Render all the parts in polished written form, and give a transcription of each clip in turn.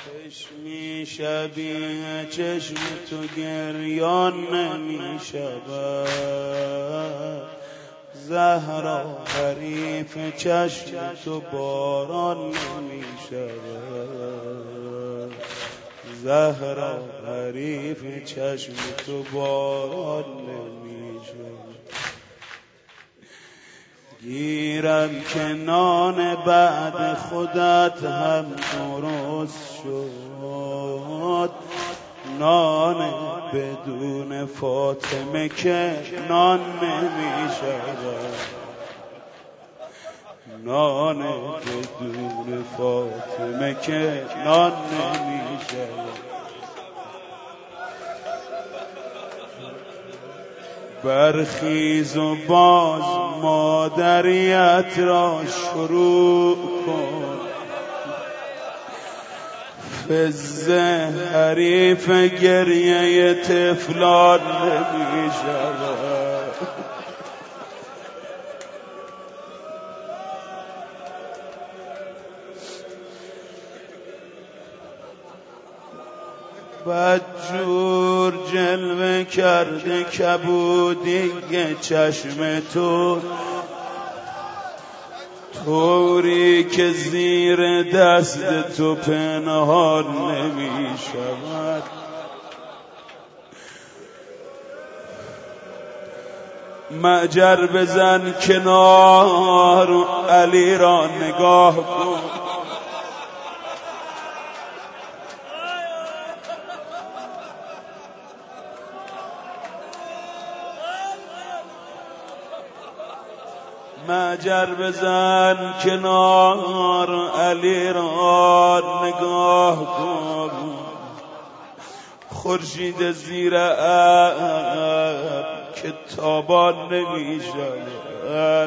چشمی شبیه چشم تو گریان نمی شود، زهرا حریف چشم تو باران نمی شود، زهرا حریف چشم تو باران نمی شود. گیرم که نان بعد خودت هم درست شد، نان بدون فاطمه که نان نمی شود، نان بدون فاطمه که نان نمی شود. برخیز و باز مادریت را شروع کن، فزه حریف گریه طفلان نمی شود. بدجور جلوه کرده کبودی چشم تو، طوری که زیر دست تو پنهان نمی شود. معجر بزن کنار علی را نگاه کن، معجر بزن کنار علی را نگاه کن، خورشید زیر ابر که تابان نمی شود.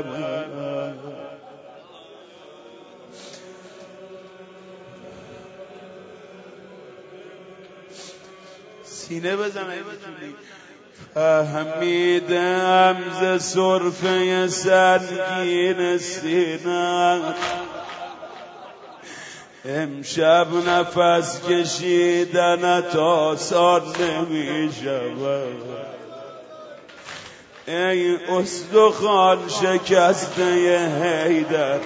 سینه بزن فهمیدم ز سرفه سنگین سینه، امشب نفس کشیدنت آسان نمی شود. ای استخوان شکسته حیدر،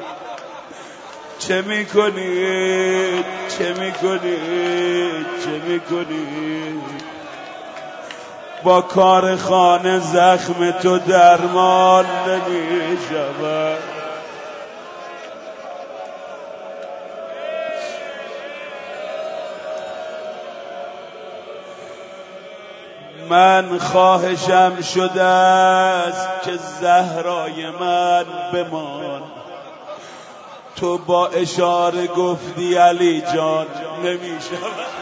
چه میکنی چه میکنی چه میکنی؟ با کار خانه زخم تو درمان نمی شود. من خواهشم شده است که زهرای من بمان، تو با اشاره گفتی علی جان نمی شود.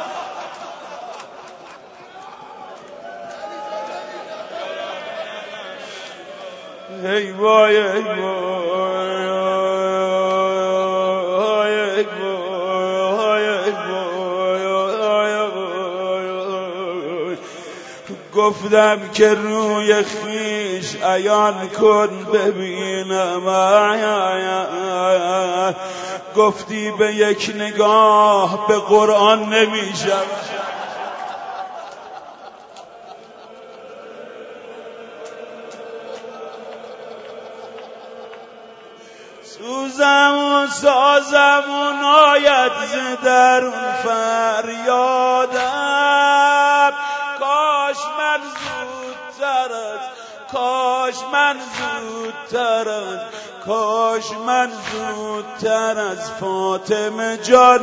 ای وای ای وای ای وای ای وای، گفتم که روی خیش عیان کن ببینم، گفتی به یک نگاه به قرآن نمی شود. سوزم و سازم و ناید ز درون فریادم، کاش من زودتر از کاش من زودتر از کاش من زودتر از فاطمه جان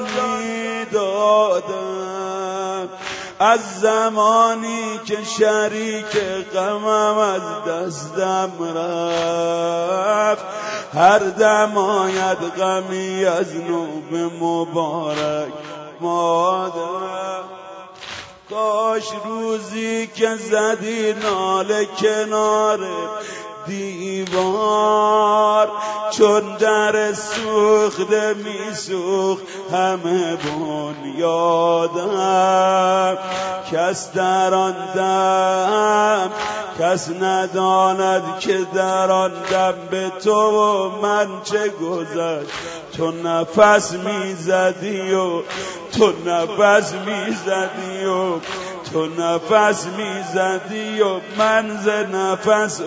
میدادم. از زمانی که شریک غمم از دستم رفت، هر دم آید غمی از نو به مبارک مادر. کاش روزی که زدی ناله کنار دیوار، چون در سوخته میسوخت همه بنیادم. کس در آن دم کس نداند که در آن دم به تو و من چه گذشت، تو نفس میزدی و تو نفس میزدی و تو نفس میزدی و من ز نفس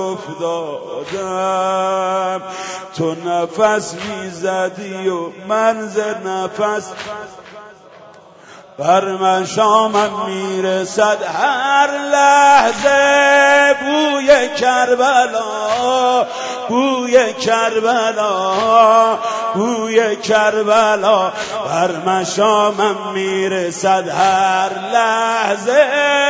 افتادم تو نفس میزدی و من ز نفس بر من شامم میرسد هر لحظه بوی کربلا بوی کربلا بوی کربلا بر من شامم میرسد هر لحظه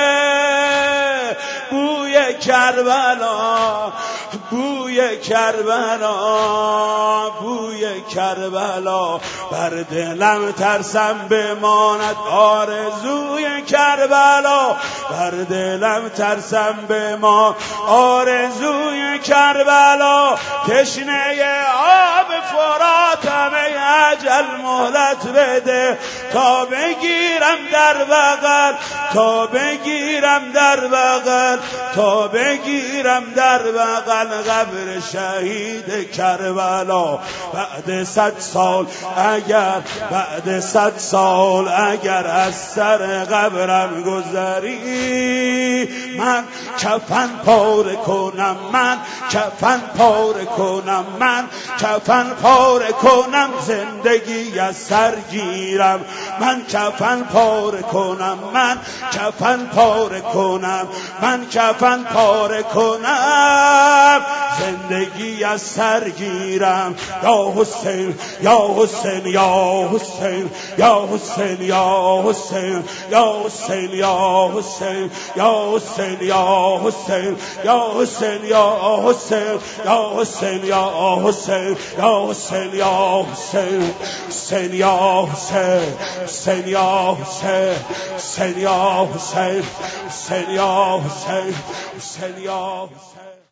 بوی کربلا بوی کربلا بوی کربلا بر دلم ترسم بماند آرزوی کربلا بر دلم ترسم بمان آرزوی کربلا تشنه آب فراتم ای اجل مهلت بده تا بگیرم در بغل تا بگیرم در بغل تا بگیرم در بغل قبر شهید کربلا بعد 100 سال اگر بعد 100 سال اگر از سر قبرم گذری من کفن پاره کنم من کفن پاره کنم من کفن پاره کنم زندگی از سر گیرم من کفن پاره کنم من کفن پاره کنم من کفن پاره کنم زندگی از سر گیرم یا حسین یا حسین یا حسین یا حسین یا حسین یا حسین یا حسین یا حسین یا حسین یا حسین یا حسین یا حسین یا حسین یا حسین یا حسین حسین یا حسین حسین یا حسین حسین یا حسین حسین یا حسین حسین یا حسین